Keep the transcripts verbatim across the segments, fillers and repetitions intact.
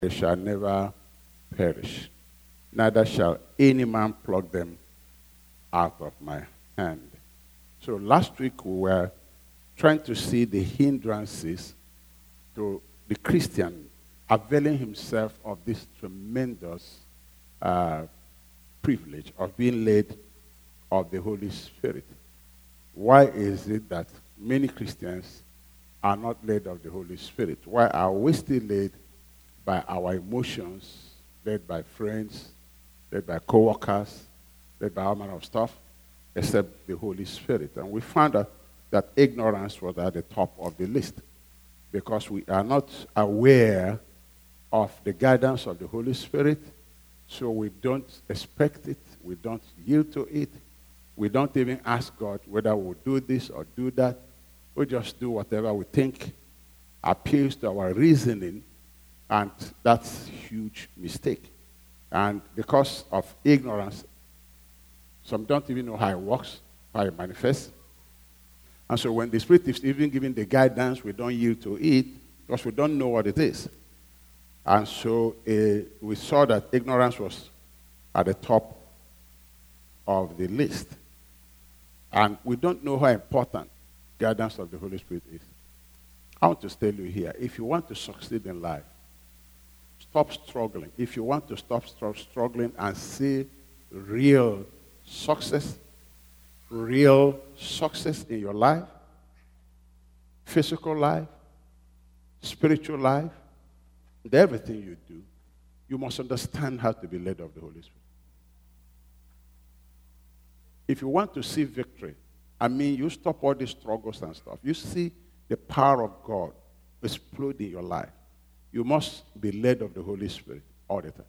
they shall never perish, neither shall any man pluck them out of my hand. So last week we were trying to see the hindrances to the Christian availing himself of this tremendous uh, privilege of being led of the Holy Spirit. Why is it that many Christians are not led of the Holy Spirit? Why are we still led by our emotions, led by friends, led by co-workers, led by all manner of stuff, except the Holy Spirit? And we found out that ignorance was at the top of the list because we are not aware of the guidance of the Holy Spirit, so we don't expect it, we don't yield to it, we don't even ask God whether we'll do this or do that. We just do whatever we think appeals to our reasoning, and that's a huge mistake. And because of ignorance, some don't even know how it works, how it manifests. And so when the Spirit is even giving the guidance, we don't yield to it because we don't know what it is. And so uh, we saw that ignorance was at the top of the list. And we don't know how important guidance of the Holy Spirit is. I want to tell you here, if you want to succeed in life, stop struggling. If you want to stop struggling and see real success, real success in your life, physical life, spiritual life, and everything you do, you must understand how to be led of the Holy Spirit. If you want to see victory, I mean, you stop all these struggles and stuff. You see the power of God explode in your life. You must be led of the Holy Spirit all the time.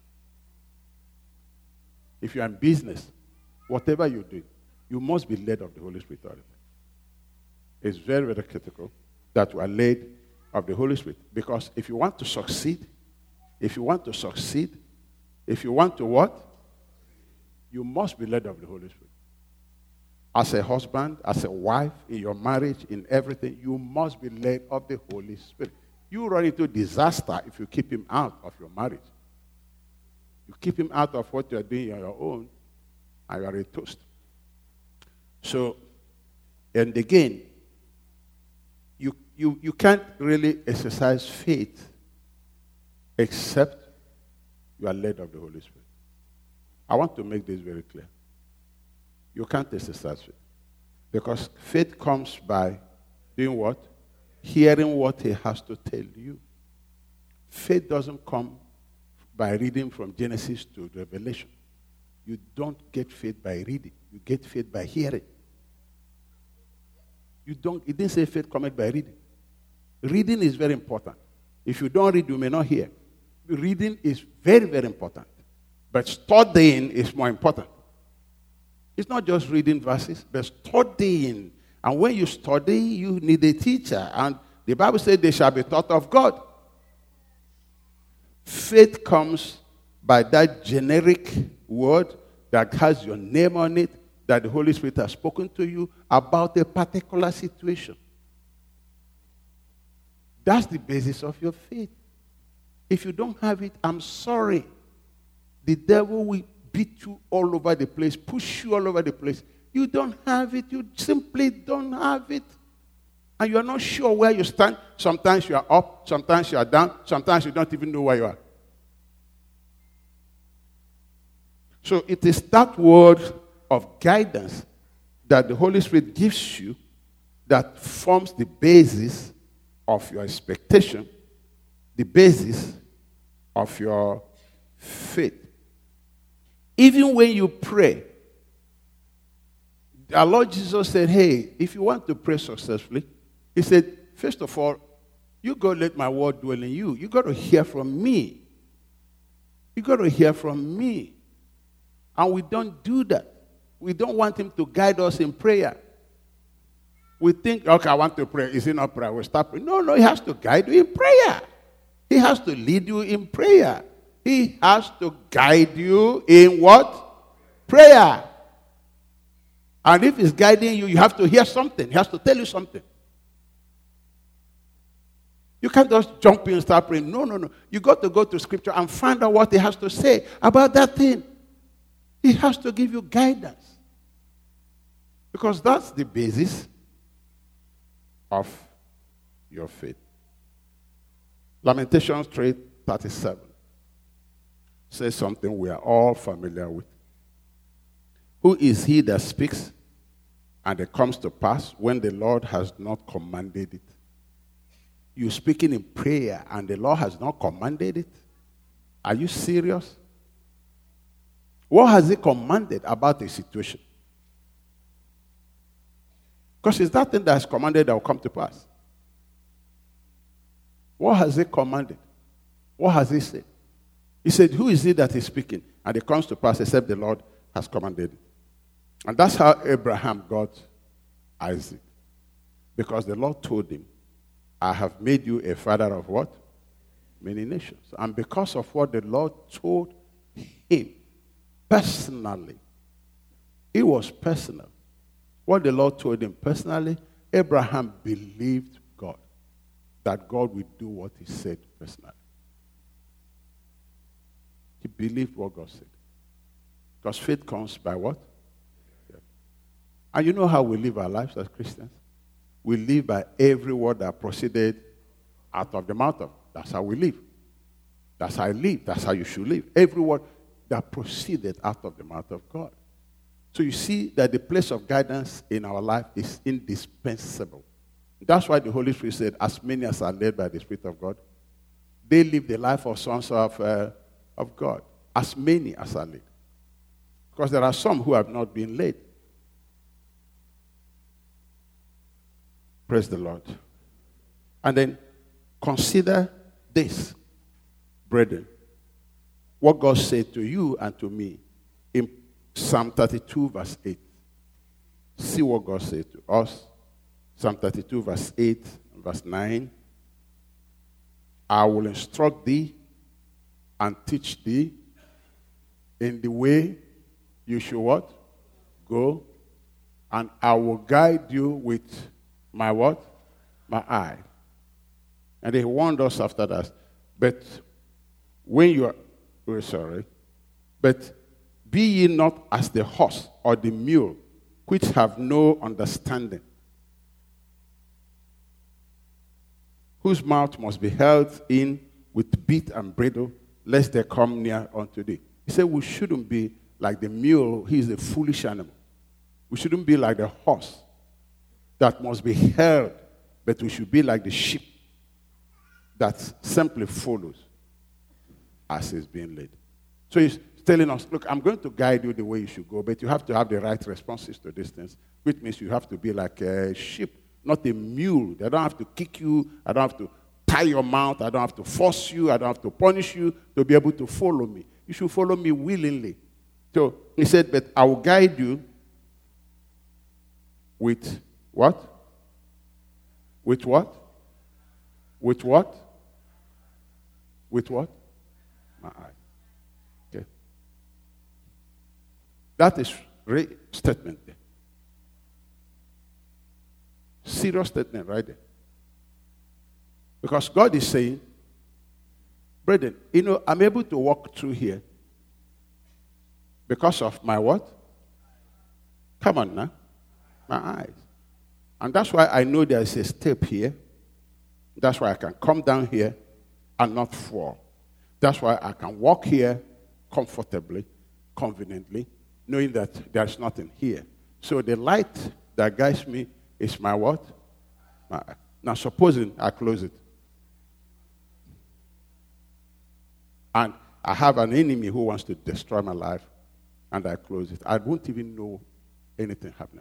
If you're in business, whatever you do, you must be led of the Holy Spirit all the time. It's very, very critical that you are led of the Holy Spirit. Because if you want to succeed, if you want to succeed, if you want to what? You must be led of the Holy Spirit. As a husband, as a wife, in your marriage, in everything, you must be led of the Holy Spirit. You run into disaster if you keep him out of your marriage. You keep him out of what you're doing on your own, and you are a toast. So, and again, you, you, you can't really exercise faith except you are led of the Holy Spirit. I want to make this very clear. You can't exercise faith. Because faith comes by doing what? Hearing what he has to tell you. Faith doesn't come by reading from Genesis to Revelation. You don't get faith by reading. You get faith by hearing. You don't, it didn't say faith comes by reading. Reading is very important. If you don't read, you may not hear. Reading is very, very important. But studying is more important. It's not just reading verses, but studying. And when you study, you need a teacher. And the Bible says they shall be taught of God. Faith comes by that generic word that has your name on it, that the Holy Spirit has spoken to you about a particular situation. That's the basis of your faith. If you don't have it, I'm sorry. The devil will beat you all over the place, push you all over the place. You don't have it. You simply don't have it. And you are not sure where you stand. Sometimes you are up, sometimes you are down, sometimes you don't even know where you are. So it is that word of guidance that the Holy Spirit gives you that forms the basis of your expectation, the basis of your faith. Even when you pray, our Lord Jesus said, hey, if you want to pray successfully, he said, first of all, you got to let my word dwell in you. You got to hear from me. You got to hear from me. And we don't do that. We don't want him to guide us in prayer. We think, okay, I want to pray. Is it not prayer? We'll stop. No, no, he has to guide you in prayer. He has to lead you in prayer. He has to guide you in what? Prayer. And if he's guiding you, you have to hear something. He has to tell you something. You can't just jump in and start praying. No, no, no. You got to go to Scripture and find out what he has to say about that thing. He has to give you guidance. Because that's the basis of your faith. Lamentations three thirty-seven says something we are all familiar with. Who is he that speaks, and it comes to pass when the Lord has not commanded it? You're speaking in prayer, and the Lord has not commanded it? Are you serious? What has he commanded about a situation? Because it's that thing that is commanded that will come to pass. What has he commanded? What has he said? He said, who is it that is speaking? And it comes to pass except the Lord has commanded it. And that's how Abraham got Isaac. Because the Lord told him, I have made you a father of what? Many nations. And because of what the Lord told him personally, it was personal. What the Lord told him personally, Abraham believed God, that God would do what he said personally. He believed what God said. Because faith comes by what? Yeah. And you know how we live our lives as Christians? We live by every word that proceeded out of the mouth of. That's how we live. That's how I live. That's how you should live. Every word that proceeded out of the mouth of God. So you see that the place of guidance in our life is indispensable. That's why the Holy Spirit said, as many as are led by the Spirit of God, they live the life of sons of, uh, of God. As many as are led. Because there are some who have not been led. Praise the Lord. And then consider this, brethren. What God said to you and to me in Psalm thirty-two verse eight. See what God said to us. Psalm thirty-two verse eight, verse nine. I will instruct thee and teach thee in the way you should what? Go. And I will guide you with my what? My eye. And he warned us after that. But when you are, we're sorry, but be ye not as the horse or the mule, which have no understanding, whose mouth must be held in with bit and bridle, lest they come near unto thee. He said we shouldn't be like the mule. He is a foolish animal. We shouldn't be like the horse that must be held, but we should be like the sheep that simply follows as is being led. So he's telling us, look, I'm going to guide you the way you should go, but you have to have the right responses to these things, which means you have to be like a sheep, not a mule. They don't have to kick you. I don't have to tie your mouth. I don't have to force you. I don't have to punish you to be able to follow me. You should follow me willingly. So he said, but I will guide you with what? With what? With what? With what? My eye. Okay. That is a statement there. Serious statement right there. Because God is saying, brethren, you know, I'm able to walk through here because of my what? Come on now. My eyes. And that's why I know there is a step here. That's why I can come down here and not fall. That's why I can walk here comfortably, conveniently, knowing that there's nothing here. So the light that guides me is my what? My eye. Now supposing I close it. And I have an enemy who wants to destroy my life, and I close it. I won't even know anything happening.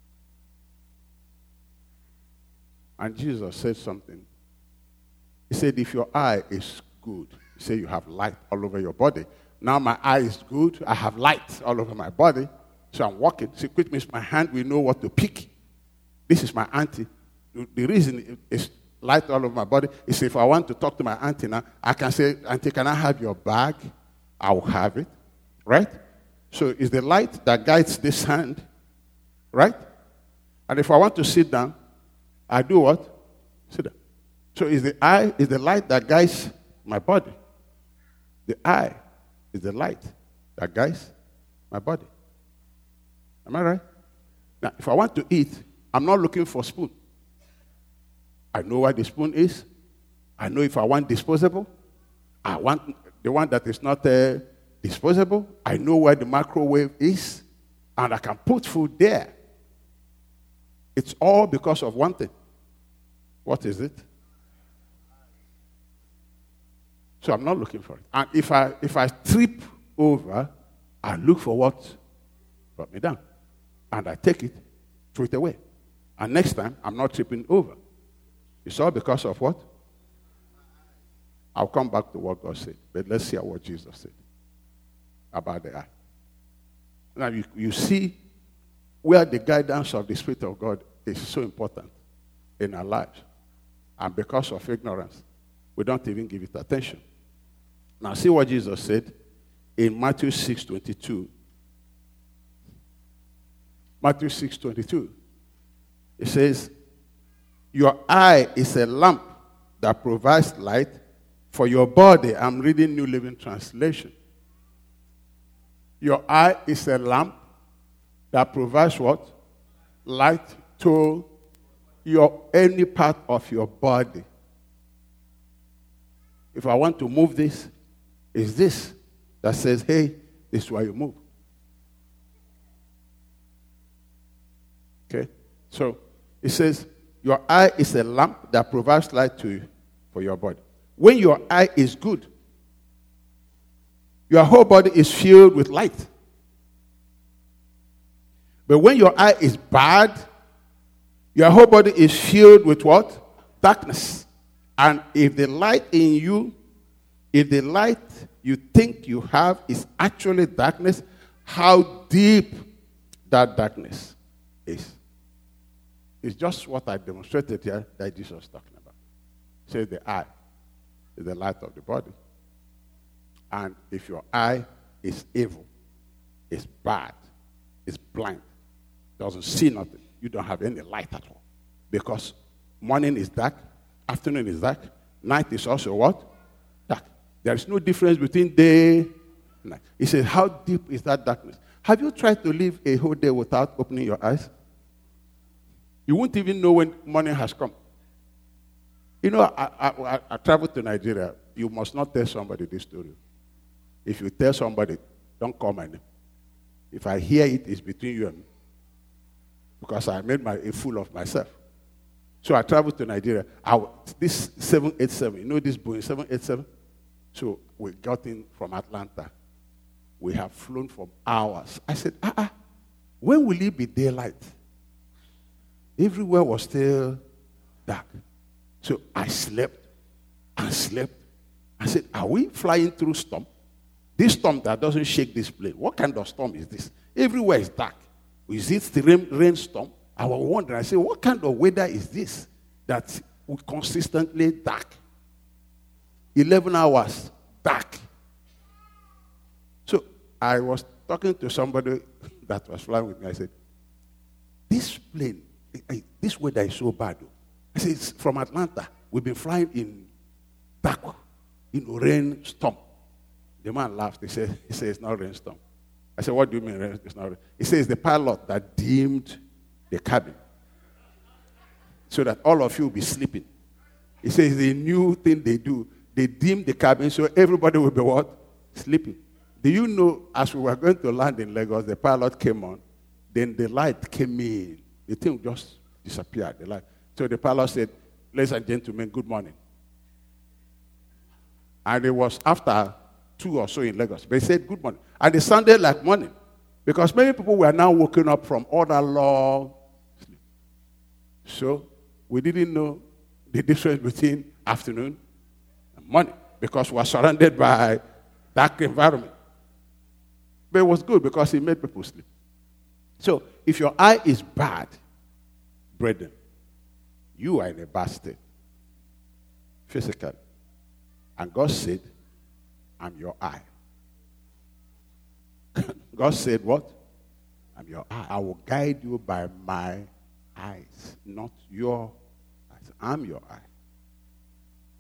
And Jesus said something. He said, if your eye is good, he said you have light all over your body. Now my eye is good. I have light all over my body. So I'm walking. See, which means my hand will know what to pick. This is my auntie. The reason it's light all over my body is if I want to talk to my auntie now, I can say, auntie, can I have your bag? I will have it. Right? So it's the light that guides this hand. Right? And if I want to sit down, I do what? Sit down. So is the eye is the light that guides my body. The eye is the light that guides my body. Am I right? Now, if I want to eat, I'm not looking for a spoon. I know where the spoon is. I know if I want disposable. I want the one that is not uh, disposable. I know where the microwave is. And I can put food there. It's all because of one thing. What is it? So I'm not looking for it. And if I if I trip over, I look for what brought me down. And I take it, throw it away. And next time, I'm not tripping over. It's all because of what? I'll come back to what God said. But let's hear what Jesus said about the eye. Now, you, you see where the guidance of the Spirit of God is so important in our lives. And because of ignorance, we don't even give it attention. Now, see what Jesus said in Matthew six twenty-two. Matthew six twenty-two. It says, your eye is a lamp that provides light for your body. I'm reading New Living Translation. Your eye is a lamp that provides what? Light to your any part of your body. If I want to move this, it's this that says, hey, this is why you move. Okay? So it says, your eye is a lamp that provides light to you for your body. When your eye is good, your whole body is filled with light. But when your eye is bad, your whole body is filled with what? Darkness. And if the light in you, if the light you think you have is actually darkness, how deep that darkness is. It's just what I demonstrated here that Jesus was talking about. It says the eye is the light of the body. And if your eye is evil, it's bad, it's blind, doesn't see nothing, you don't have any light at all. Because morning is dark, afternoon is dark, night is also what? Dark. There is no difference between day and night. He says, how deep is that darkness? Have you tried to live a whole day without opening your eyes? You won't even know when morning has come. You know, I, I, I traveled to Nigeria. You must not tell somebody this story. If you tell somebody, don't call my name. If I hear it, it's between you and me. Because I made my, a fool of myself. So I traveled to Nigeria. I, this seven eighty-seven, you know this Boeing seven eighty-seven? So we got in from Atlanta. We have flown for hours. I said, ah, ah, when will it be daylight? Everywhere was still dark. So I slept and slept. I said, are we flying through storm? This storm that doesn't shake this plane. What kind of storm is this? Everywhere is dark. Is it the rain, rainstorm? I was wondering. I said, what kind of weather is this that we consistently dark? eleven hours, dark. So I was talking to somebody that was flying with me. I said, this plane, this weather is so bad. I said, it's from Atlanta. We've been flying in dark, in rainstorm. The man laughed. He said, he said, it's not rainstorm. I said, what do you mean rain? It's not rain? He says, the pilot that dimmed the cabin so that all of you will be sleeping. He says, the new thing they do, they dim the cabin so everybody will be what? Sleeping. Do you know, as we were going to land in Lagos, the pilot came on, then the light came in. The thing just disappeared, the light. So the pilot said, ladies and gentlemen, good morning. And it was after two or so in Lagos. They said good morning. And it sounded like morning. Because many people were now waking up from all that long sleep. So we didn't know the difference between afternoon and morning. Because we were surrounded by dark environment. But it was good because it made people sleep. So if your eye is bad, brethren, you are in a bad state. Physically. And God said, I'm your eye. God said what? I'm your eye. I will guide you by my eyes, not your eyes. I'm your eye.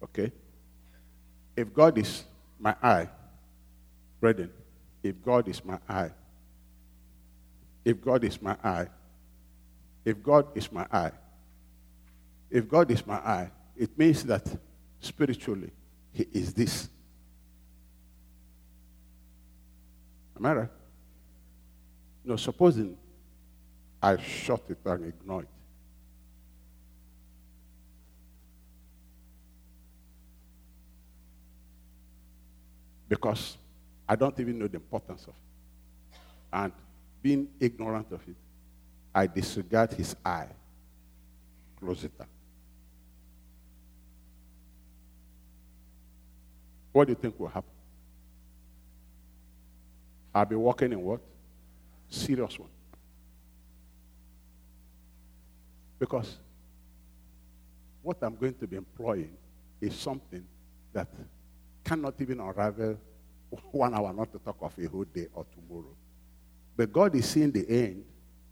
Okay? If God is my eye, brethren, if God is my eye, if God is my eye, if God is my eye, if God is my eye, it means that spiritually, he is this. Am I right? No, supposing I shut it and ignore it. Because I don't even know the importance of it. And being ignorant of it, I disregard his eye. Close it down. What do you think will happen? I'll be walking in what? Serious one. Because what I'm going to be employing is something that cannot even unravel one hour, not to talk of a whole day or tomorrow. But God is seeing the end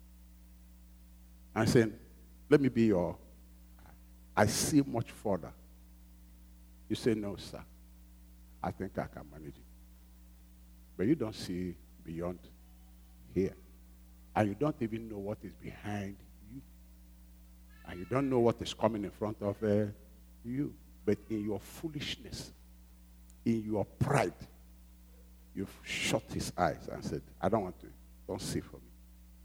and saying, let me be your, I see much further. You say, no, sir. I think I can manage it. But you don't see beyond here. And you don't even know what is behind you. And you don't know what is coming in front of uh, you. But in your foolishness, in your pride, you've shut his eyes and said, I don't want to. Don't see for me.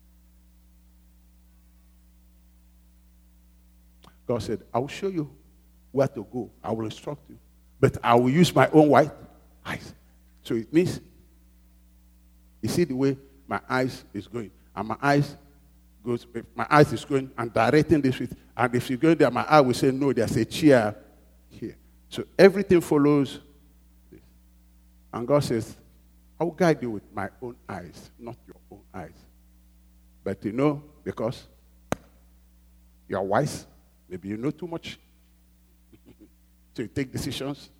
God said, I will show you where to go. I will instruct you. But I will use my own white eyes. So it means, you see the way my eyes is going. And my eyes goes, if my eyes is going and directing this with, and if you go there, my eye will say, no, there's a chair here. So everything follows this. And God says, I will guide you with my own eyes, not your own eyes. But you know, because you're wise, maybe you know too much. So you take decisions.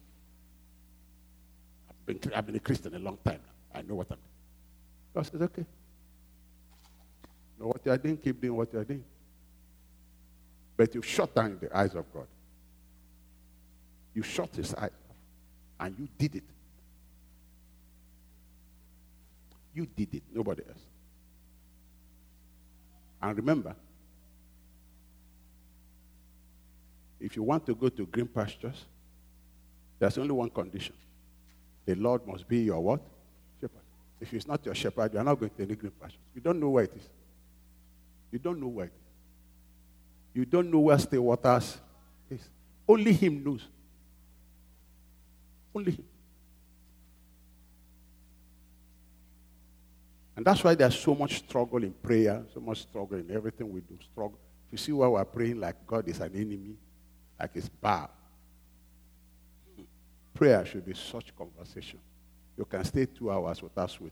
I've been, I've been a Christian a long time now. I know what I'm doing. God says, okay. You know what you are doing, keep doing what you are doing. But you shut down the eyes of God. You shut his eyes off. And you did it. You did it, nobody else. And remember, if you want to go to green pastures, there's only one condition. The Lord must be your what? Shepherd. If he's not your shepherd, you're not going to any green pastures. You don't know where it is. You don't know where it is. You don't know where still waters is. Only him knows. Only him. And that's why there's so much struggle in prayer, so much struggle in everything we do. Struggle. If you see why we're praying like God is an enemy, like it's bad. Prayer should be such conversation. You can stay two hours without sweat.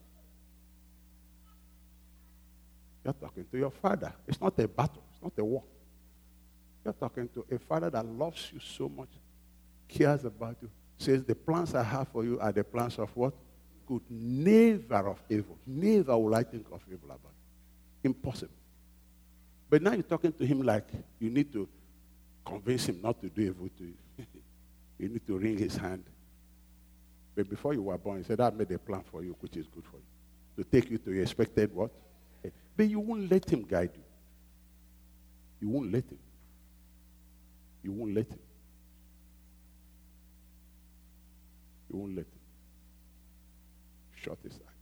You're talking to your father. It's not a battle. It's not a war. You're talking to a father that loves you so much, cares about you, says the plans I have for you are the plans of what? Good. Never of evil. Never will I think of evil about it. Impossible. But now you're talking to him like you need to convince him not to do evil to you. You need to wring his hand. But before you were born, he said, I made a plan for you, which is good for you. To take you to your expected what? But you won't let him guide you. You won't let him. You won't let him. You won't let him. Shut his eye.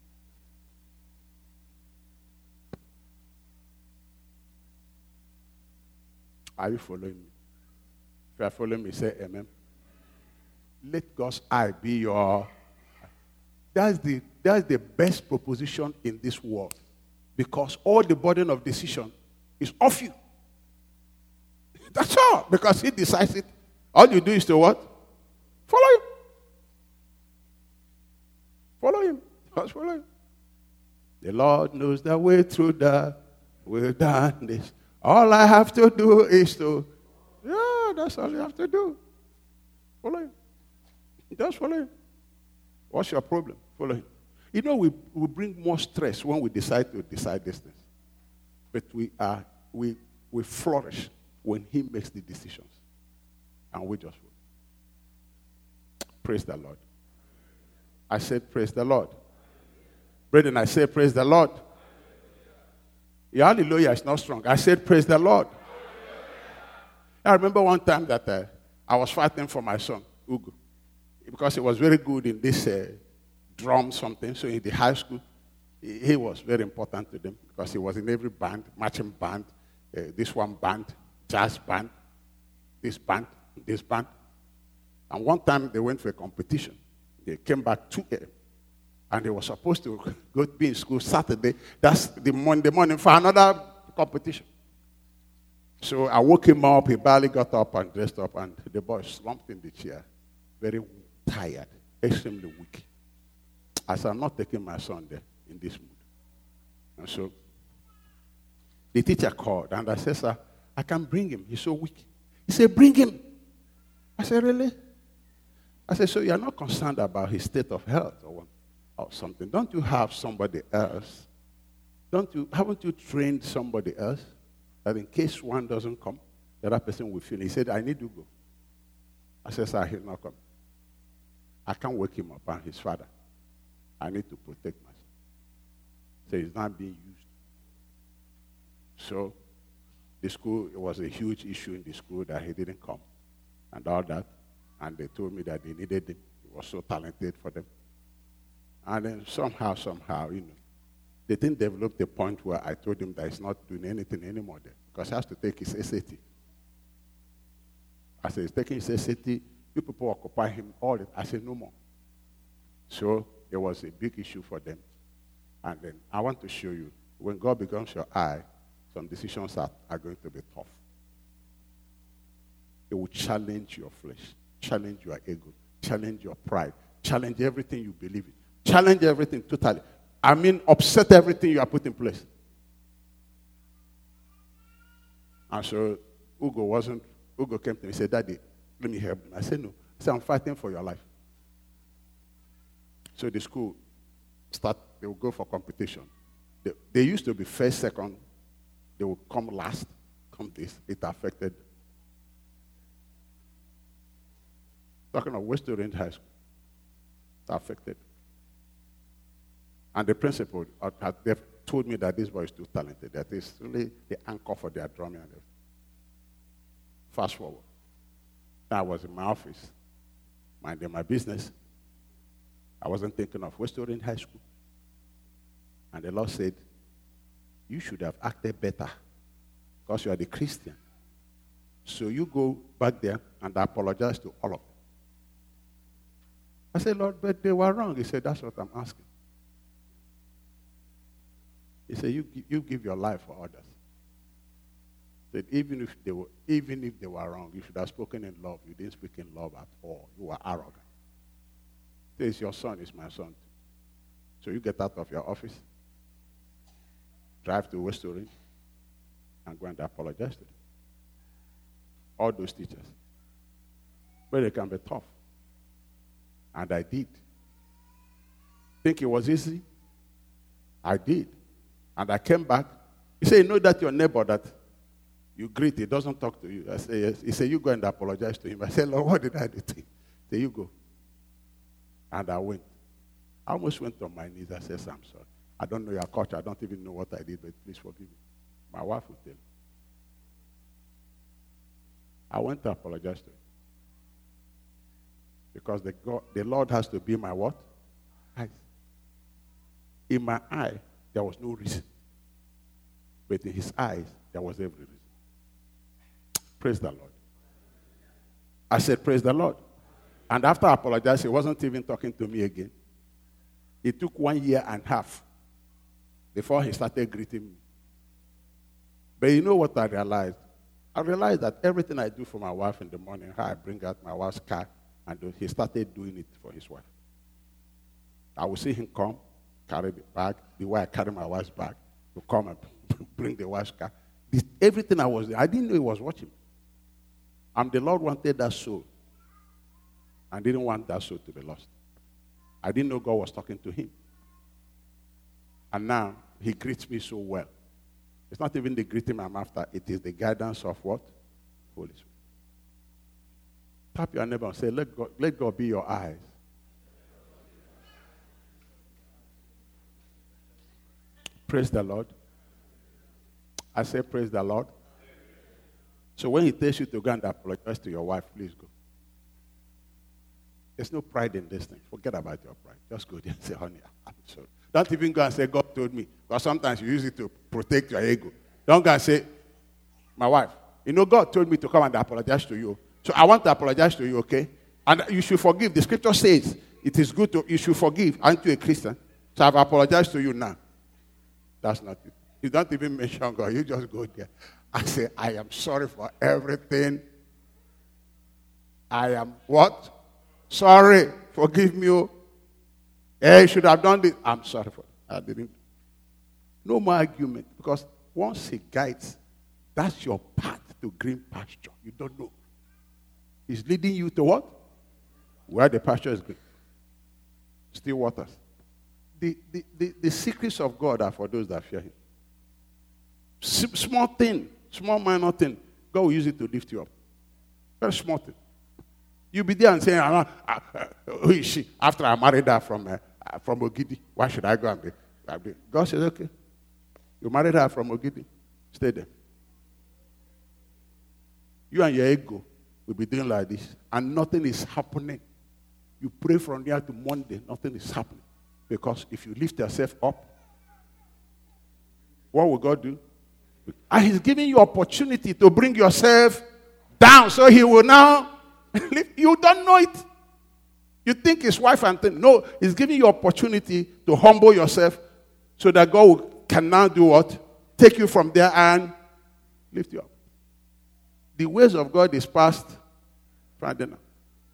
Are you following me? If you are following me, say amen. Let God's eye be your. That's the, that's the best proposition in this world. Because all the burden of decision is off you. That's all. Because he decides it. All you do is to what? Follow him. Follow him. Just follow him. The Lord knows the way through the wilderness. All I have to do is to, yeah, that's all you have to do. Follow him. Just follow him. What's your problem? Follow him. You know, we, we bring more stress when we decide to decide these things. But we are we we flourish when he makes the decisions. And we just follow. Praise the Lord. I said, praise the Lord. Brethren, I said, praise the Lord. Your hallelujah is not strong. I said, praise the Lord. I remember one time that uh, I was fighting for my son, Ugo, because he was very good in this uh, drum something. So in the high school, he, he was very important to them because he was in every band, marching band, uh, this one band, jazz band, this band, this band. And one time they went for a competition. They came back two a.m. and they were supposed to go be in school Saturday. That's the Monday morning for another competition. So I woke him up. He barely got up and dressed up, and the boy slumped in the chair, very tired, extremely weak. I said, I'm not taking my son there in this mood. And so the teacher called, and I said, sir, I can bring him. He's so weak. He said, bring him. I said, really? I said, so you're not concerned about his state of health or, or something. Don't you have somebody else? Don't you, haven't you trained somebody else that in case one doesn't come, the other person will feel? He said, I need to go. I said, sir, he'll not come. I can't wake him up. I'm his father. I need to protect myself. So he's not being used. So the school, it was a huge issue in the school that he didn't come and all that. And they told me that they needed him. He was so talented for them. And then somehow, somehow, you know, they didn't develop the point where I told him that he's not doing anything anymore there because he has to take his S A T. I said, he's taking his S A T. You people occupy him all the time. I said, no more. So it was a big issue for them. And then I want to show you, when God becomes your eye, some decisions are, are going to be tough. It will challenge your flesh, challenge your ego, challenge your pride, challenge everything you believe in, challenge everything totally. I mean, upset everything you have put in place. And so Ugo wasn't, Ugo came to me and said, Daddy, let me help him. I said, no. I said, I'm fighting for your life. So the school start, they will go for competition. They, they used to be first, second. They would come last, come this. It affected. Talking of West Orange High School. It affected. And the principal had they've told me that this boy is too talented. That is really the anchor for their drumming. Fast forward. I was in my office, minding my business. I wasn't thinking of West Orange High School. And the Lord said, you should have acted better because you are the Christian. So you go back there and apologize to all of them. I said, Lord, but they were wrong. He said, that's what I'm asking. He said, you, you give your life for others. He said, even if they were, even if they were wrong, you should have spoken in love. You didn't speak in love at all. You were arrogant. He says, your son is my son. So you get out of your office, drive to West Orange, and go and apologize to them. All those teachers. But they can be tough. And I did. Think it was easy? I did. And I came back. He said, you know that your neighbor that you greet, he doesn't talk to you. I said, yes. He said, you go and apologize to him. I said, Lord, what did I do to him? He said, you go. And I went. I almost went on my knees. I said, I'm sorry. I don't know your culture. I don't even know what I did, but please forgive me. My wife will tell me. I went to apologize to him. Because the, God, the Lord has to be my what? Eyes. In my eye, there was no reason. But in his eyes, there was every reason. Praise the Lord. I said, praise the Lord. And after I apologized, he wasn't even talking to me again. It took one year and a half before he started greeting me. But you know what I realized? I realized that everything I do for my wife in the morning, how I bring out my wife's car, and he started doing it for his wife. I would see him come, carry the bag, the way I carry my wife's bag, to come and bring the wife's car. This, everything I was doing, I didn't know he was watching. And the Lord wanted that soul. I didn't want that soul to be lost. I didn't know God was talking to him. And now, he greets me so well. It's not even the greeting I'm after. It is the guidance of what? Holy Spirit. Tap your neighbor and say, let God, let God be your eyes. Praise the Lord. I say, praise the Lord. So when he tells you to go and apologize to your wife, please go. There's no pride in this thing. Forget about your pride. Just go there and say, honey, I'm sorry. Don't even go and say, God told me. Because sometimes you use it to protect your ego. Don't go and say, my wife, you know, God told me to come and apologize to you. So I want to apologize to you, okay? And you should forgive. The scripture says it is good to, you should forgive. Aren't you a Christian? So I've apologized to you now. That's not it. You don't even mention God. You just go there and say, I am sorry for everything. I am what? Sorry. Forgive me. Hey, you should have done this. I'm sorry for it. I didn't. No more argument. Because once he guides, that's your path to green pasture. You don't know. He's leading you to what? Where the pasture is green. Still waters. The, the, the, the secrets of God are for those that fear him. S- small thing, small minor thing, God will use it to lift you up. Very small thing. You'll be there and saying, uh, uh, uh, who is she? After I married her from, uh, uh, from Ogidi, why should I go and be? Uh, be? God says, okay. You married her from Ogidi. Stay there. You and your ego will be doing like this, and nothing is happening. You pray from there to Monday, nothing is happening. Because if you lift yourself up, what will God do? And he's giving you opportunity to bring yourself down. So he will now lift. You don't know it. You think his wife and thing. No, he's giving you opportunity to humble yourself so that God will, can now do what? Take you from there and lift you up. The ways of God is past Friday night.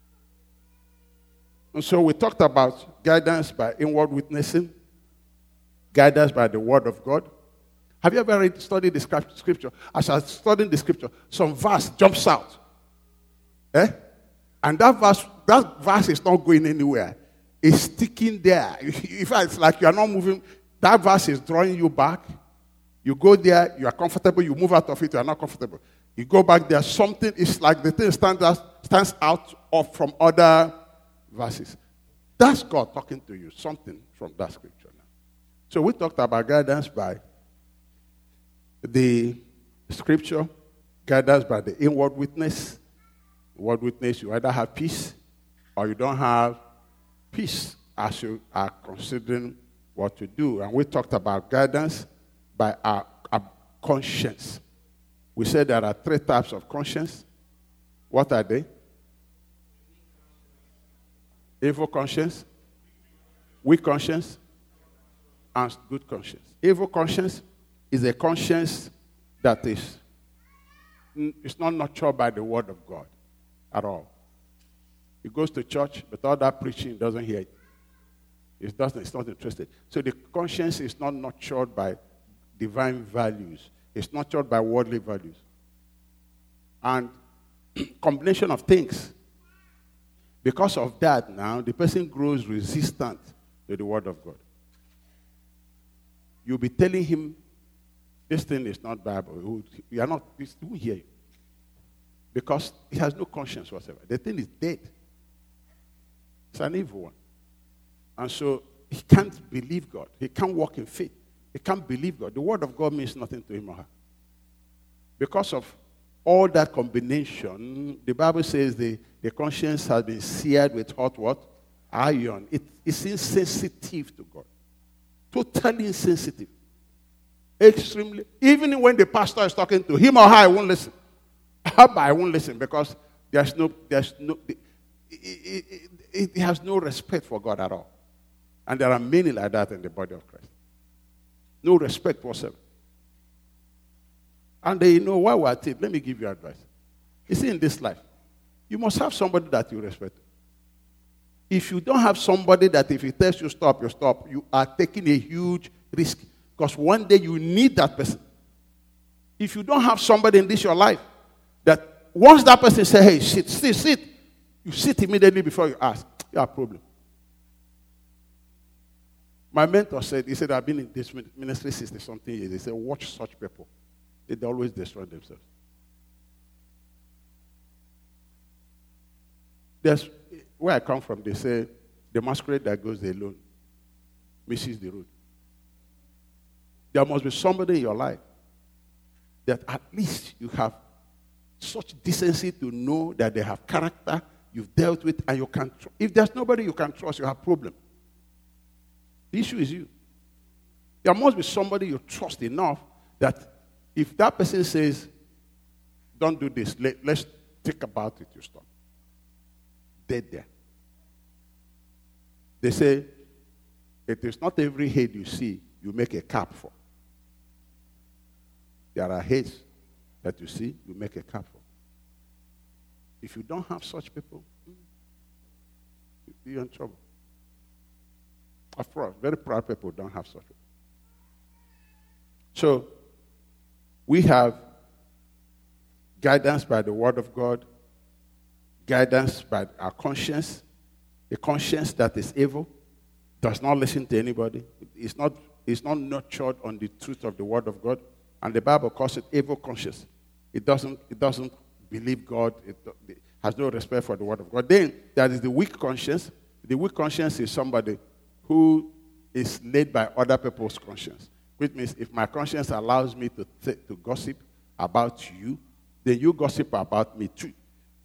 And so we talked about guidance by inward witnessing, guidance by the word of God. Have you ever read, studied the scripture? As I was studying the scripture, some verse jumps out. Eh? And that verse, that verse is not going anywhere. It's sticking there. In fact, it's like you are not moving. That verse is drawing you back. You go there, you are comfortable. You move out of it, you are not comfortable. You go back there, something is like the thing stands out, stands out of from other verses. That's God talking to you, something from that scripture now. So we talked about guidance by the scripture, guidance by the inward witness. Inward witness, you either have peace or you don't have peace as you are considering what to do. And we talked about guidance by our, our conscience. We said there are three types of conscience. What are they? Evil conscience, weak conscience, and good conscience. Evil conscience is a conscience that is it's not nurtured by the word of God at all. He goes to church, but all that preaching doesn't hear it. It doesn't, it's not interested. So the conscience is not nurtured by divine values. It's nurtured by worldly values. And combination of things. Because of that now, the person grows resistant to the word of God. You'll be telling him, this thing is not Bible. You are not, he won't hear you. Because he has no conscience whatsoever. The thing is dead. It's an evil one. And so he can't believe God. He can't walk in faith. He can't believe God. The word of God means nothing to him or her. Because of all that combination, the Bible says the, the conscience has been seared with hot what? Iron. It, it's insensitive to God. Totally insensitive. Extremely. Even when the pastor is talking to him or her, I won't listen. I won't listen because there's no, there's no, it, it, it, it has no respect for God at all. And there are many like that in the body of Christ. No respect whatsoever. And they know why we're at it. Let me give you advice. You see, in this life, you must have somebody that you respect. If you don't have somebody that if he tells you stop, you stop, you are taking a huge risk. Because one day you need that person. If you don't have somebody in this your life, that once that person says, hey, sit, sit, sit, you sit immediately before you ask, you have a problem. My mentor said, he said, I've been in this ministry sixty something years. He said, watch such people. They always destroy themselves. There's, where I come from, they say the masquerade that goes alone misses the road. There must be somebody in your life that at least you have such decency to know that they have character, you've dealt with, and you can tr- if there's nobody you can trust, you have a problem. The issue is you. There must be somebody you trust enough that if that person says, don't do this, let, let's think about it, you stop. Dead there. They say, it is not every head you see you make a cap for. There are heads that you see you make a cap for. If you don't have such people, you're in trouble. Of course, very proud people don't have such people. So, we have guidance by the Word of God, guidance by our conscience, a conscience that is evil, does not listen to anybody, it's not, it's not nurtured on the truth of the Word of God, and the Bible calls it evil conscience. It doesn't, it doesn't believe God, it, it has no respect for the Word of God. Then, there is the weak conscience. The weak conscience is somebody who is led by other people's conscience. Which means if my conscience allows me to, th- to gossip about you, then you gossip about me too.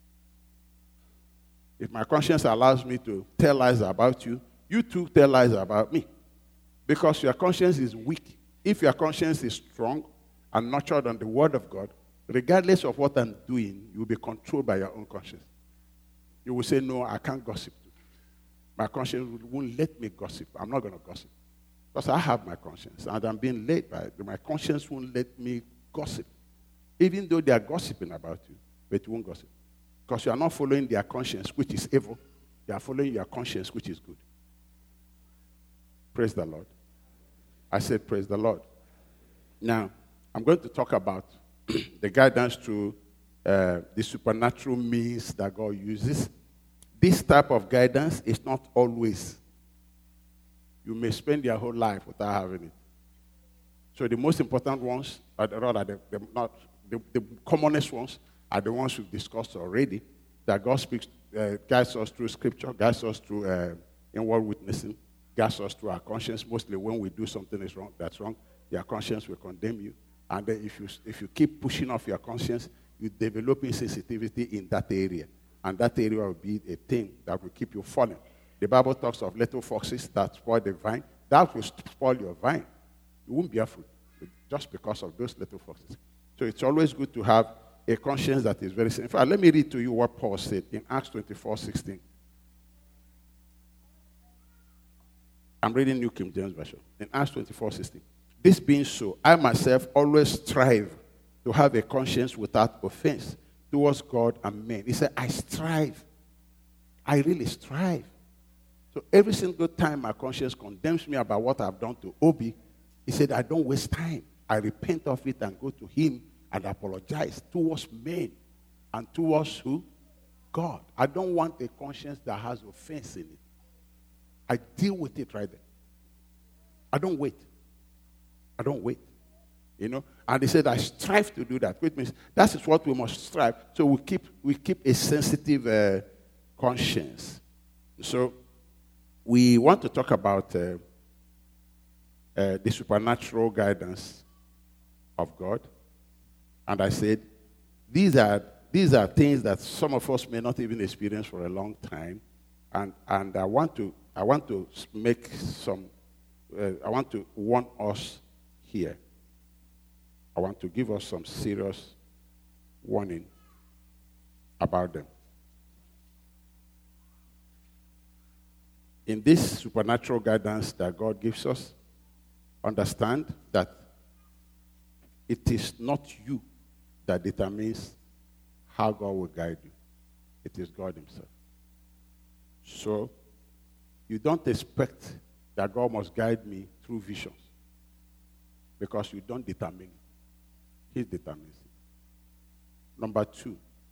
If my conscience allows me to tell lies about you, you too tell lies about me. Because your conscience is weak. If your conscience is strong and nurtured on the Word of God, regardless of what I'm doing, you will be controlled by your own conscience. You will say, no, I can't gossip. My conscience won't let me gossip. I'm not going to gossip. Because I have my conscience, and I'm being led by it. My conscience won't let me gossip. Even though they are gossiping about you, but you won't gossip. Because you are not following their conscience, which is evil. You are following your conscience, which is good. Praise the Lord. I said, praise the Lord. Now, I'm going to talk about the guidance to uh, the supernatural means that God uses. This type of guidance is not always. You may spend your whole life without having it. So the most important ones, or rather the, the, not, the, the commonest ones, are the ones we've discussed already, that God speaks, uh, guides us through Scripture, guides us through uh, inward witnessing, guides us through our conscience. Mostly when we do something is wrong, that's wrong, your conscience will condemn you. And then if you, if you keep pushing off your conscience, you develop sensitivity in that area. And that area will be a thing that will keep you falling. The Bible talks of little foxes that spoil the vine. That will spoil your vine. You won't be afraid just because of those little foxes. So it's always good to have a conscience that is very simple. In fact, let me read to you what Paul said in Acts twenty-four sixteen. I'm reading New King James Version. In Acts twenty-four sixteen. This being so, I myself always strive to have a conscience without offense towards God and men. He said, I strive. I really strive. So every single time my conscience condemns me about what I've done to Obi, he said, I don't waste time. I repent of it and go to him and apologize towards men and towards who? God. I don't want a conscience that has offense in it. I deal with it right there. I don't wait. I don't wait. You know? And he said, I strive to do that. Which means that is what we must strive. So we keep we keep a sensitive uh, conscience. So we want to talk about uh, uh, the supernatural guidance of God. And I said, these are these are things that some of us may not even experience for a long time. And and I want to I want to make some uh, I want to warn us here. I want to give us some serious warning about them. In this supernatural guidance that God gives us, understand that it is not you that determines how God will guide you. It is God himself. So, you don't expect that God must guide me through visions, because you don't determine it. He determines it. Number two,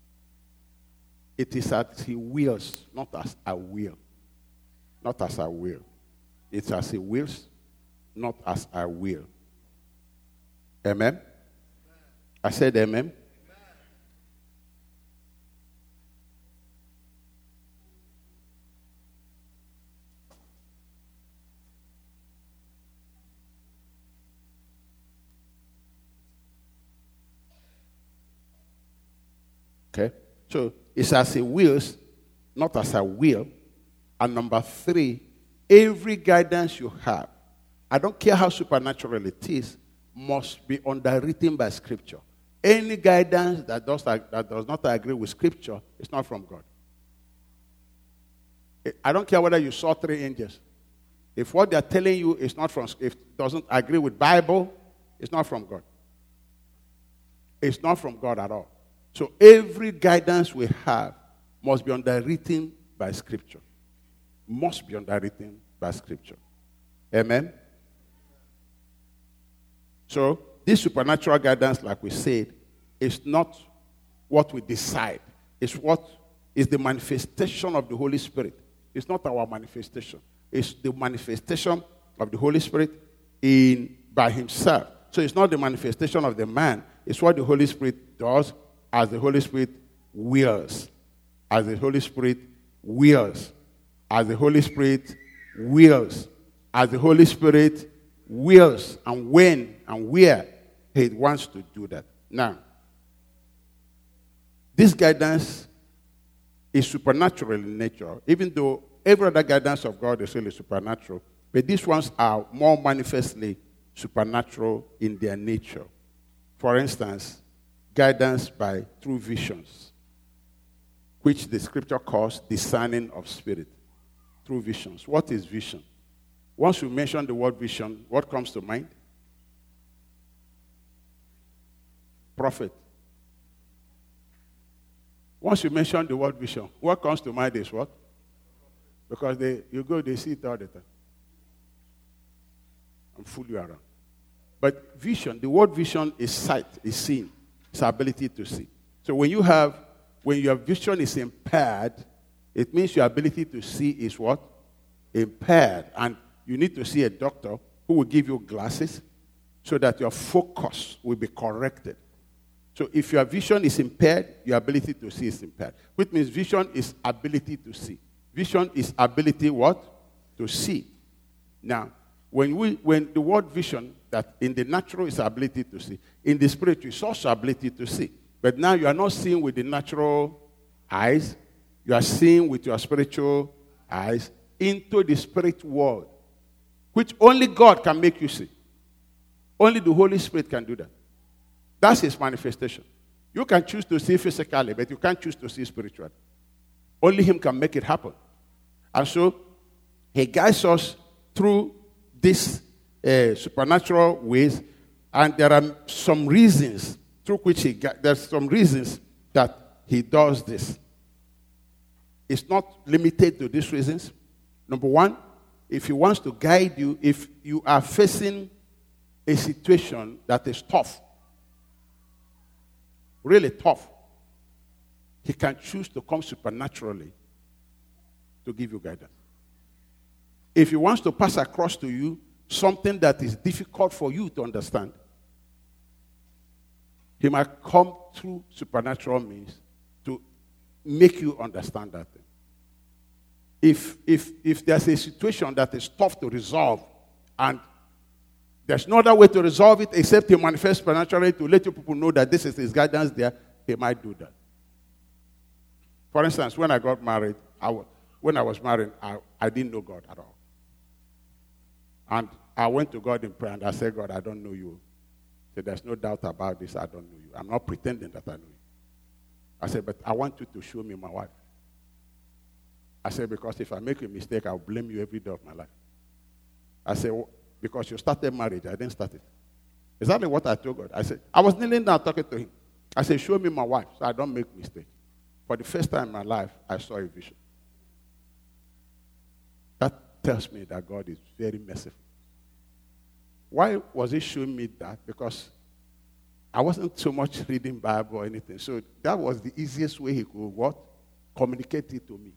it is as he wills, not as I will. Not as I will. It's as he wills, not as I will. Amen? I said amen. Okay? So it's as He wills, not as I will. And number three, every guidance you have, I don't care how supernatural it is, must be underwritten by Scripture. Any guidance that does, that does not agree with Scripture is not from God. I don't care whether you saw three angels. If what they're telling you is not from, if it doesn't agree with Bible, it's not from God. It's not from God at all. So every guidance we have must be underwritten by Scripture. Must be underwritten by Scripture. Amen? So this supernatural guidance, like we said, is not what we decide. It's what is the manifestation of the Holy Spirit. It's not our manifestation. It's the manifestation of the Holy Spirit in by Himself. So it's not the manifestation of the man. It's what the Holy Spirit does as the Holy Spirit wills. As the Holy Spirit wills. As the Holy Spirit wills. As the Holy Spirit wills. And when and where He wants to do that. Now, this guidance is supernatural in nature, even though every other guidance of God is really supernatural. But these ones are more manifestly supernatural in their nature. For instance, guidance by through visions, which the Scripture calls discerning of spirit. Through visions. What is vision? Once you mention the word vision, what comes to mind? Prophet. Once you mention the word vision, what comes to mind is what? Because they, you go, they see it all the time. And fool you around. But vision, the word vision is sight, is seeing. It's ability to see. So when you have, when your vision is impaired, it means your ability to see is what? Impaired. And you need to see a doctor who will give you glasses so that your focus will be corrected. So if your vision is impaired, your ability to see is impaired. Which means vision is ability to see. Vision is ability what? To see. Now, when we when the word vision, that in the natural is ability to see. In the spiritual, it's also ability to see. But now you are not seeing with the natural eyes. You are seeing with your spiritual eyes into the spirit world, which only God can make you see. Only the Holy Spirit can do that. That's His manifestation. You can choose to see physically, but you can't choose to see spiritually. Only Him can make it happen. And so, He guides us through these uh, supernatural ways, and there are some reasons through which He gu- there's some reasons that He does this. It's not limited to these reasons. Number one, if He wants to guide you, if you are facing a situation that is tough, really tough, He can choose to come supernaturally to give you guidance. If He wants to pass across to you something that is difficult for you to understand, He might come through supernatural means to make you understand that thing. If, if, if there's a situation that is tough to resolve and there's no other way to resolve it except He manifests supernaturally to let you people know that this is His guidance there, He might do that. For instance, when I got married, I was, when I was married, I, I didn't know God at all. And I went to God in prayer and I said, God, I don't know you. He said, there's no doubt about this, I don't know you. I'm not pretending that I know you. I said, but I want you to show me my wife. I said, because if I make a mistake, I'll blame you every day of my life. I said, well, because you started marriage, I didn't start it. Exactly what I told God. I said, I was kneeling down talking to Him. I said, show me my wife so I don't make mistakes. For the first time in my life, I saw a vision. That tells me that God is very merciful. Why was He showing me that? Because I wasn't so much reading Bible or anything. So that was the easiest way He could what? Communicate it to me.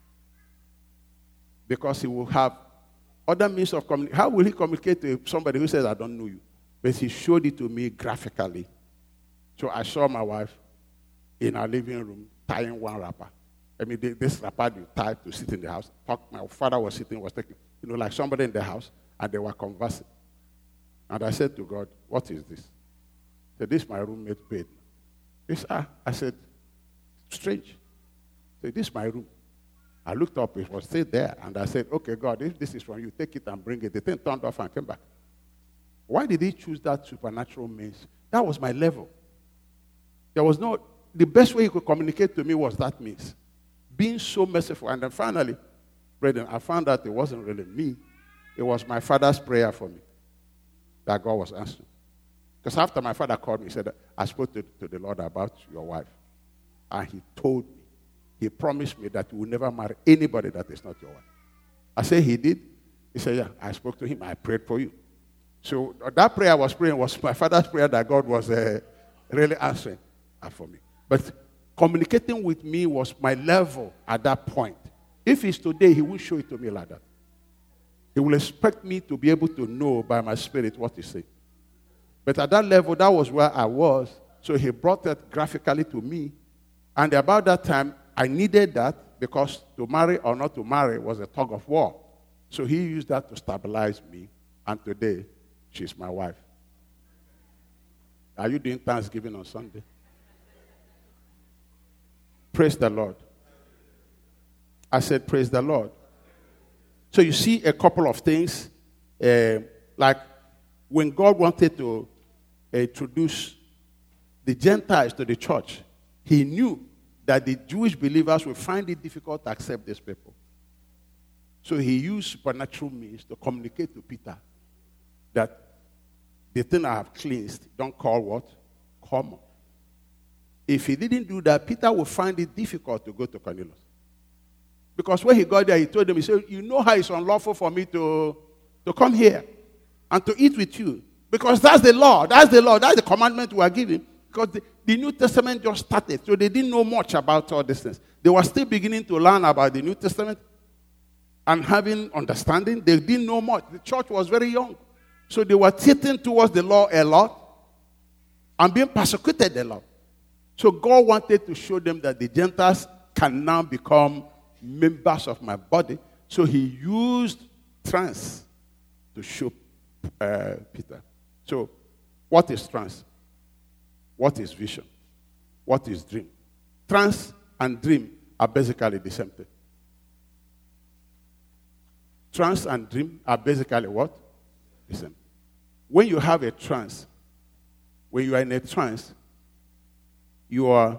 Because He will have other means of communication. How will He communicate to somebody who says, I don't know you? But He showed it to me graphically. So I saw my wife in our living room tying one wrapper. I mean, this wrapper you tied to sit in the house. My father was sitting, was taking, you know, like somebody in the house, and they were conversing. And I said to God, what is this? He said, this is my roommate bed. He said, ah. I said, Strange. So this is my room. I looked up, it was still there, and I said, okay, God, if this is from you, take it and bring it. The thing turned off and came back. Why did he choose that supernatural means? That was my level. There was no, the best way he could communicate to me was that means. Being so merciful. And then finally, brethren, I found out it wasn't really me. It was my father's prayer for me that God was answering. Because after my father called me, he said, I spoke to, to the Lord about your wife. And he told me, he promised me that you will never marry anybody that is not your wife. I said, he did? He said, yeah, I spoke to him. I prayed for you. So that prayer I was praying was my father's prayer that God was uh, really answering for me. But communicating with me was my level at that point. If it's today, he won't show it to me like that. He will expect me to be able to know by my spirit what he's saying. But at that level, that was where I was. So he brought that graphically to me. And about that time, I needed that because to marry or not to marry was a tug of war. So he used that to stabilize me. And today, she's my wife. Are you doing Thanksgiving on Sunday? Praise the Lord. I said, praise the Lord. So you see a couple of things. Uh, like when God wanted to uh, introduce the Gentiles to the church, he knew that the Jewish believers would find it difficult to accept these people. So he used supernatural means to communicate to Peter that the thing I have cleansed, don't call what? Common. If he didn't do that, Peter would find it difficult to go to Cornelius. Because when he got there, he told them, he said, you know how it's unlawful for me to, to come here and to eat with you. Because that's the law. That's the law. That's the commandment we are giving. Because the, the New Testament just started. So they didn't know much about all these things. They were still beginning to learn about the New Testament and having understanding. They didn't know much. The church was very young. So they were tilting towards the law a lot and being persecuted a lot. So God wanted to show them that the Gentiles can now become members of my body. So he used trance to show uh, Peter. So what is trance? What is vision? What is dream? Trance and dream are basically the same thing. Trance and dream are basically what? The same. When you have a trance, when you are in a trance, your,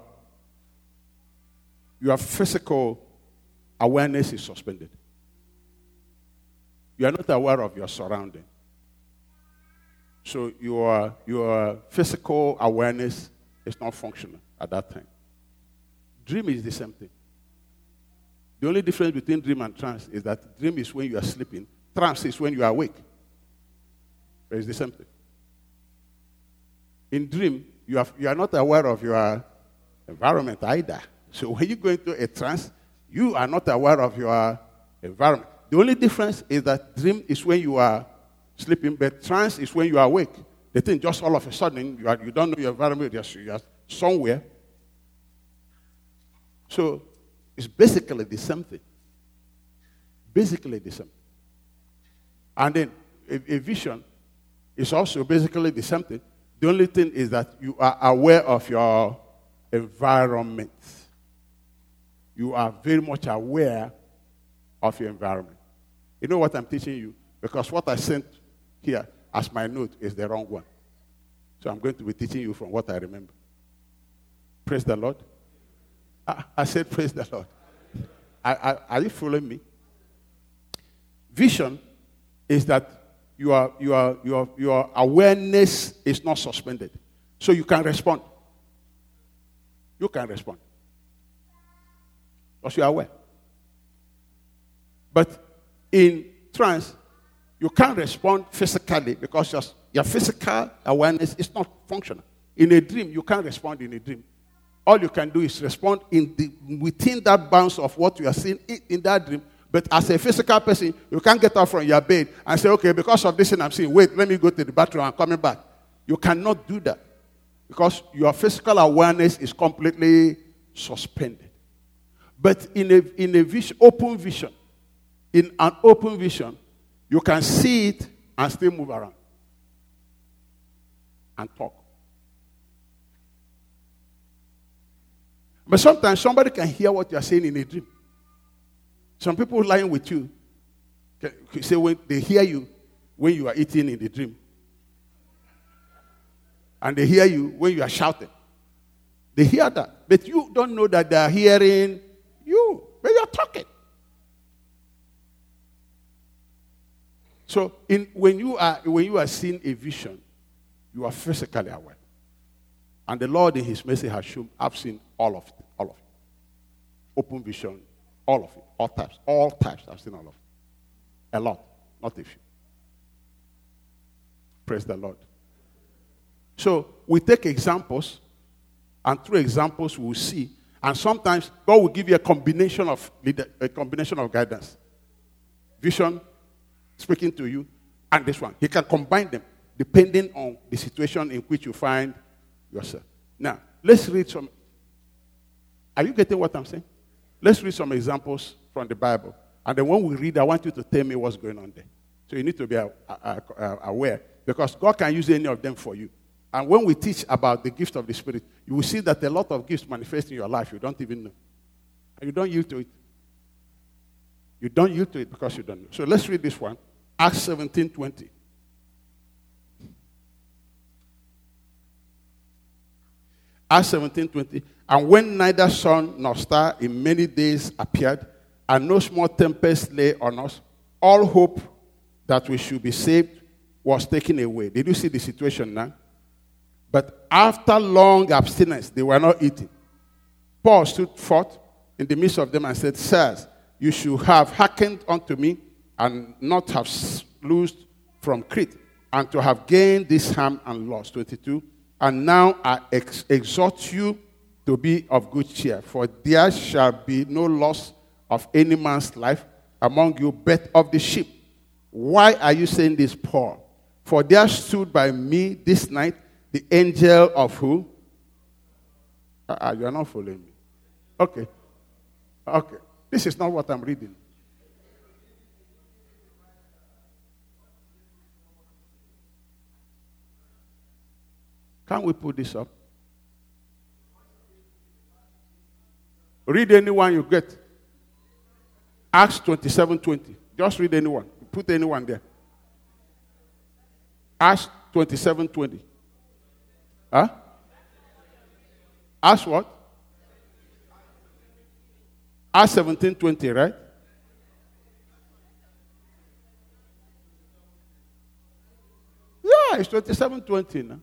your physical awareness is suspended. You are not aware of your surrounding. So your, your physical awareness is not functional at that time. Dream is the same thing. The only difference between dream and trance is that dream is when you are sleeping. Trance is when you are awake. But it's the same thing. In dream, you are, you are not aware of your environment either. So when you go into a trance, you are not aware of your environment. The only difference is that dream is when you are sleeping, but trance is when you are awake. The thing just all of a sudden, you, are, you don't know your environment, you are somewhere. So it's basically the same thing. Basically the same. And then a, a vision is also basically the same thing. The only thing is that you are aware of your environment. You are very much aware of your environment. You know what I'm teaching you? Because what I sent here as my note is the wrong one. So I'm going to be teaching you from what I remember. Praise the Lord. I, I said praise the Lord. I, I, are you following me? Vision is that your, your, your, your awareness is not suspended. So you can respond. You can respond. Because you are aware. But in trance, you can't respond physically because your, your physical awareness is not functional. In a dream, you can't respond in a dream. All you can do is respond in the, within that bounds of what you are seeing in, in that dream. But as a physical person, you can't get up from your bed and say, okay, because of this thing I'm seeing, wait, let me go to the bathroom and coming back. You cannot do that because your physical awareness is completely suspended. But in a, in a vision, open vision, in an open vision, you can see it and still move around and talk. But sometimes somebody can hear what you are saying in a dream. Some people lying with you can say when they hear you when you are eating in the dream. And they hear you when you are shouting. They hear that. But you don't know that they are hearing you. But you are talking. So in, when, you are, when you are seeing a vision, you are physically aware. And the Lord in his mercy has shown, I've seen all of it. All of it. Open vision, all of it. All types. All types. I've seen all of it. A lot. Not a few. Praise the Lord. So we take examples, and through examples we will see. And sometimes God will give you a combination of leader, a combination of guidance. Vision, speaking to you, and this one. He can combine them depending on the situation in which you find yourself. Now, let's read some. Are you getting what I'm saying? Let's read some examples from the Bible. And then when we read, I want you to tell me what's going on there. So you need to be aware, because God can use any of them for you. And when we teach about the gift of the Spirit, you will see that a lot of gifts manifest in your life you don't even know. And you don't yield to it. You don't yield to it because you don't know. So let's read this one. Acts seventeen twenty. Acts seventeen twenty. And when neither sun nor star in many days appeared, and no small tempest lay on us, all hope that we should be saved was taken away. Did you see the situation now? But after long abstinence, they were not eating. Paul stood forth in the midst of them and said, Sirs, you should have hearkened unto me, and not have loosed from Crete, and to have gained this harm and loss. twenty-two. And now I ex- exhort you to be of good cheer, for there shall be no loss of any man's life among you, but of the sheep. Why are you saying this, Paul? For there stood by me this night the angel of who? Uh, you are not following me. Okay. Okay. This is not what I'm reading. Can we put this up? Read anyone you get. Acts twenty-seven twenty. Just read anyone. Put anyone there. Acts twenty-seven twenty. Huh? Acts what? Acts seventeen twenty, right? Yeah, it's twenty-seven twenty now.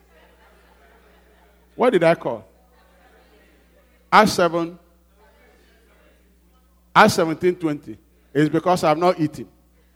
What did I call? Acts seven. Acts seventeen twenty. It's because I'm not eating.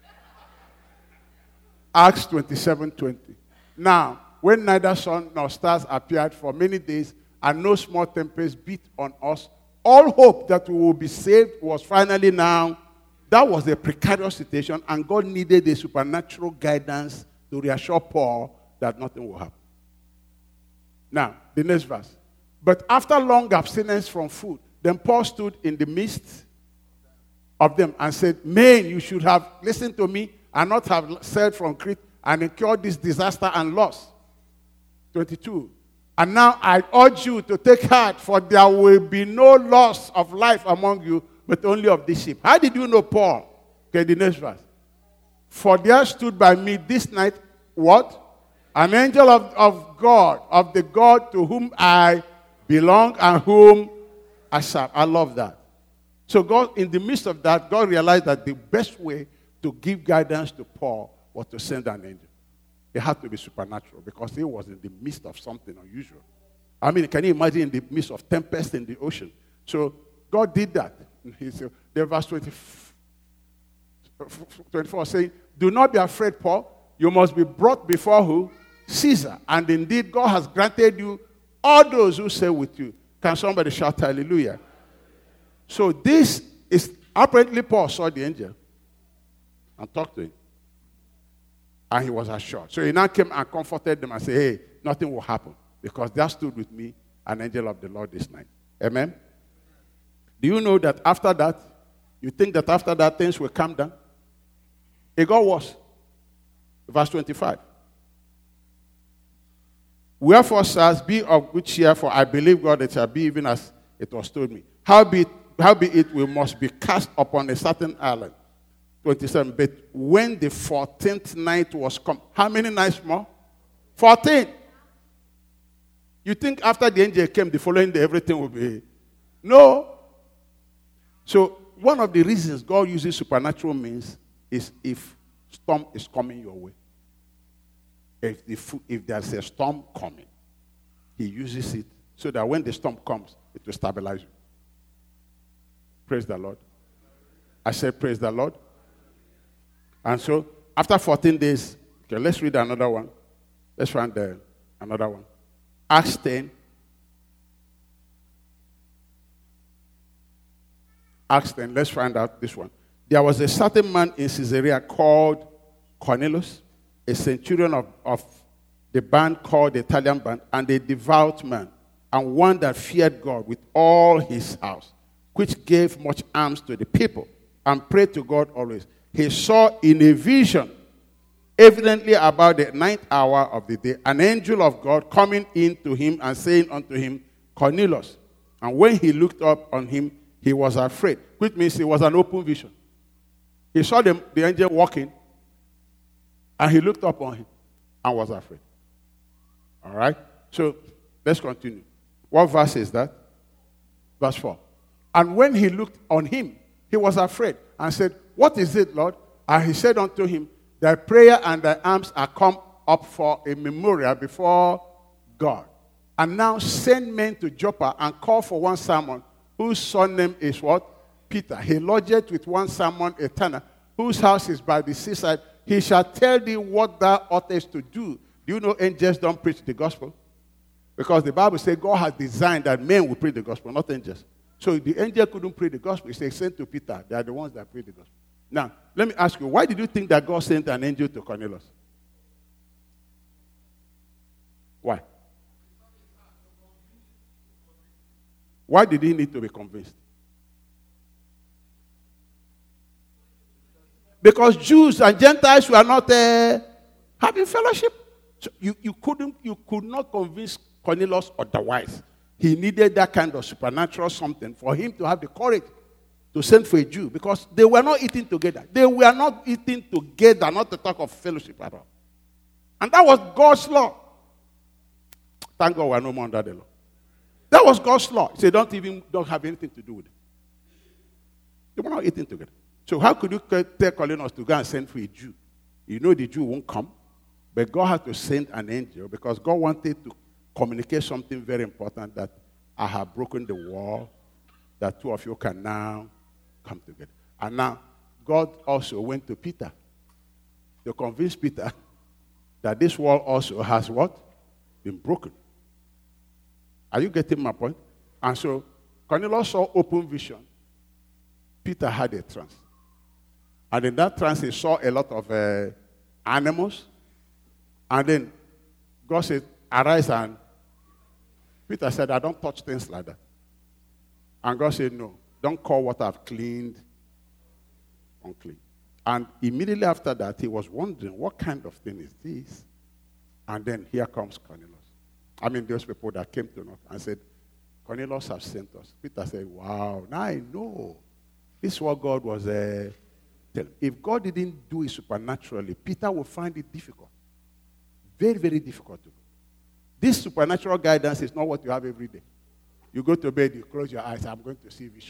Acts twenty-seven twenty. Now, when neither sun nor stars appeared for many days, and no small tempest beat on us, all hope that we will be saved was finally now. That was a precarious situation, and God needed a supernatural guidance to reassure Paul that nothing will happen. Now, the next verse. But after long abstinence from food, then Paul stood in the midst of them and said, Men, you should have listened to me and not have sailed from Crete and incurred this disaster and loss. twenty-two. And now I urge you to take heart, for there will be no loss of life among you, but only of this ship. How did you know Paul? Okay, the next verse. For there stood by me this night, what? An angel of, of God, of the God to whom I belong and whom I serve. I love that. So God, in the midst of that, God realized that the best way to give guidance to Paul was to send an angel. It had to be supernatural because he was in the midst of something unusual. I mean, can you imagine in the midst of tempest in the ocean? So God did that. He said, there verse twenty, twenty-four saying, do not be afraid, Paul. You must be brought before who? Caesar. And indeed, God has granted you all those who say with you. Can somebody shout hallelujah? So this is, apparently Paul saw the angel and talked to him. And he was assured. So he now came and comforted them and said, hey, nothing will happen because there stood with me an angel of the Lord this night. Amen? Do you know that after that, you think that after that things will calm down? It got worse. Verse twenty-five. Wherefore, sirs, be of good cheer, for I believe God that shall be even as it was told me, howbeit, howbeit it we must be cast upon a certain island. twenty-seven. But when the fourteenth night was come, how many nights more? fourteen. You think after the angel came, the following day, everything will be... No. So, one of the reasons God uses supernatural means is if storm is coming your way. If, the, if there's a storm coming, he uses it so that when the storm comes, it will stabilize you. Praise the Lord. I said, praise the Lord. And so, after fourteen days, okay, let's read another one. Let's find the, another one. Acts ten. Acts ten, let's find out this one. There was a certain man in Caesarea called Cornelius, a centurion of, of the band called the Italian band, and a devout man, and one that feared God with all his house, which gave much alms to the people, and prayed to God always. He saw in a vision, evidently about the ninth hour of the day, an angel of God coming in to him and saying unto him, Cornelius. And when he looked up on him, he was afraid, which means it was an open vision. He saw the, the angel walking, and he looked up on him and was afraid. All right? So, let's continue. What verse is that? Verse four. And when he looked on him, he was afraid and said, What is it, Lord? And he said unto him, Thy prayer and thy alms are come up for a memorial before God. And now send men to Joppa and call for one Simon, whose surname is what? Peter. He lodgeth with one Simon a tanner, whose house is by the seaside. He shall tell thee what thou oughtest to do. Do you know angels don't preach the gospel? Because the Bible says God has designed that men will preach the gospel, not angels. So the angel couldn't preach the gospel. He said, sent to Peter. They are the ones that preach the gospel. Now, let me ask you, why did you think that God sent an angel to Cornelius? Why? Why did he need to be convinced? Because Jews and Gentiles were not uh, having fellowship. So you, you couldn't, you could not convince Cornelius otherwise. He needed that kind of supernatural something for him to have the courage to send for a Jew, because they were not eating together. They were not eating together, not to talk of fellowship at all. And that was God's law. Thank God we're no more under the law. That was God's law. He said, don't even don't have anything to do with it. They were not eating together. So how could you tell Cornelius to go and send for a Jew? You know the Jew won't come. But God had to send an angel because God wanted to communicate something very important, that I have broken the wall, that two of you can now come together. And now, God also went to Peter to convince Peter that this wall also has what? Been broken. Are you getting my point? And so, Cornelius saw open vision. Peter had a trance. And in that trance, he saw a lot of uh, animals. And then God said, arise, and Peter said, I don't touch things like that. And God said, no, don't call what I've cleaned unclean. And immediately after that, he was wondering, what kind of thing is this? And then here comes Cornelius. I mean, those people that came to us and said, Cornelius has sent us. Peter said, wow, now I know. This is what God was uh, telling. If God didn't do it supernaturally, Peter would find it difficult. Very, very difficult to do. This supernatural guidance is not what you have every day. You go to bed, you close your eyes, I'm going to see vision.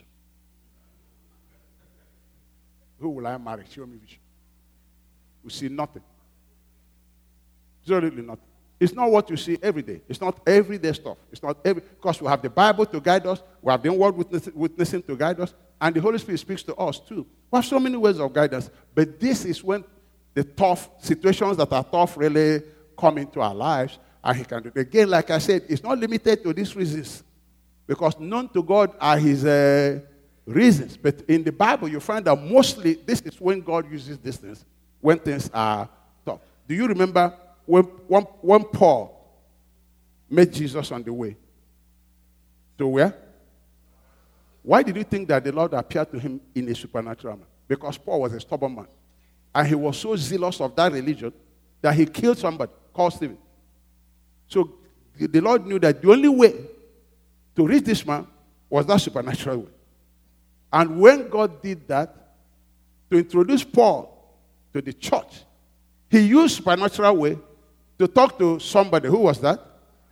Who will I marry? Show me vision. You see nothing. Absolutely nothing. It's not what you see every day. It's not everyday stuff. It's not every, because we have the Bible to guide us, we have the word witness, witnessing to guide us, and the Holy Spirit speaks to us too. We have so many ways of guidance, but this is when the tough situations that are tough really come into our lives, and he can do it. Again, like I said, it's not limited to these reasons, because known to God are his uh, reasons. But in the Bible, you find that mostly this is when God uses these things, when things are tough. Do you remember when, when, when Paul met Jesus on the way? To where? Why did you think that the Lord appeared to him in a supernatural manner? Because Paul was a stubborn man. And he was so zealous of that religion that he killed somebody called Stephen. So the Lord knew that the only way to reach this man was that supernatural way. And when God did that, to introduce Paul to the church, he used supernatural way to talk to somebody. Who was that?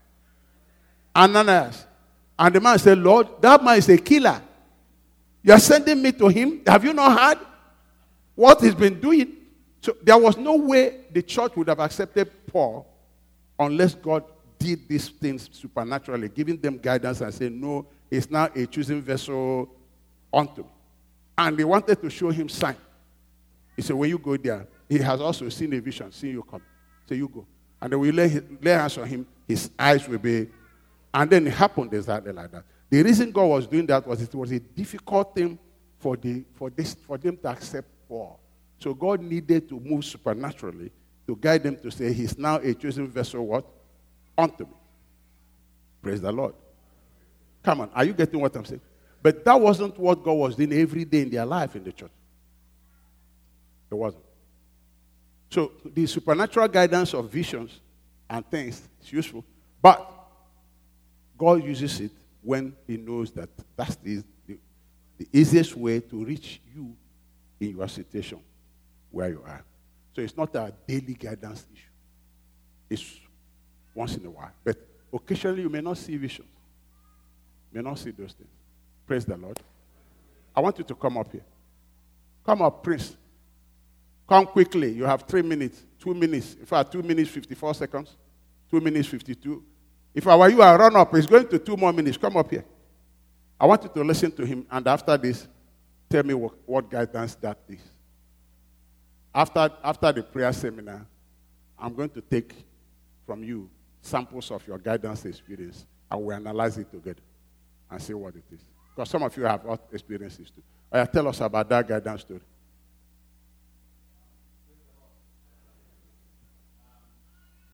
Ananias. And the man said, Lord, that man is a killer. You are sending me to him. Have you not heard what he's been doing? So there was no way the church would have accepted Paul unless God did these things supernaturally, giving them guidance and saying, no, he's now a chosen vessel unto me. And they wanted to show him sign. He said, when you go there, he has also seen a vision, seen you come. So you go. And then we lay, lay hands on him, his eyes will be, and then it happened exactly like that. The reason God was doing that was it was a difficult thing for, the, for, this, for them to accept Paul. So God needed to move supernaturally to guide them to say, he's now a chosen vessel, what? Unto me. Praise the Lord. Come on, are you getting what I'm saying? But that wasn't what God was doing every day in their life in the church. It wasn't. So the supernatural guidance of visions and things is useful, but God uses it when he knows that that's the, the, the easiest way to reach you in your situation where you are. So it's not a daily guidance issue. It's once in a while. But occasionally you may not see visions. You may not see those things. Praise the Lord. I want you to come up here. Come up, Prince. Come quickly. You have three minutes, two minutes. In fact, two minutes, fifty-four seconds. Two minutes, fifty-two. If I were you, I'll run up. It's going to two more minutes. Come up here. I want you to listen to him, and after this, tell me what, what guidance that is. After, after the prayer seminar, I'm going to take from you samples of your guidance experience, and we'll analyze it together and see what it is. Because some of you have experienced this too. Uh, tell us about that guidance story.